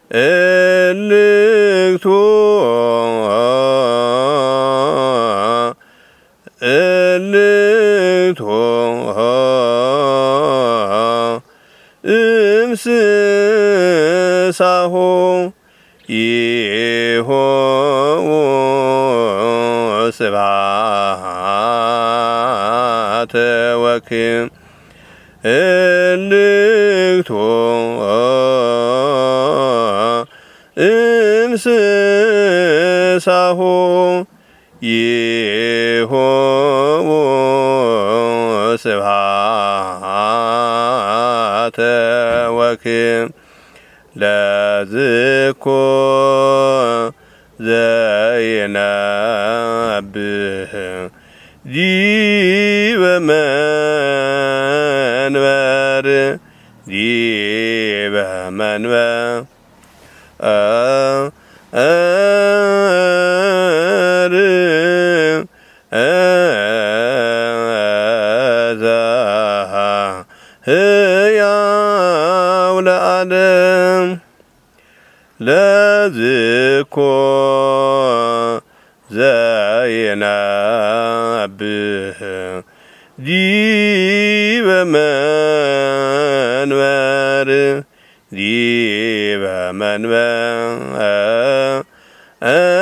እልክቱ እልክቱ እምስሳሁ ይሆሙ ስብሐተ ወክም እልክቱ እምስሳሁ ይሆሙ ስብሐተ ወክም ለዝኮ ዘይነብህ ዲበ መንበር ዲበ መንበር ሕያው ለዓለም ለዝኮ ዘይነብህ ዲበ መንበር ዲበ መንበር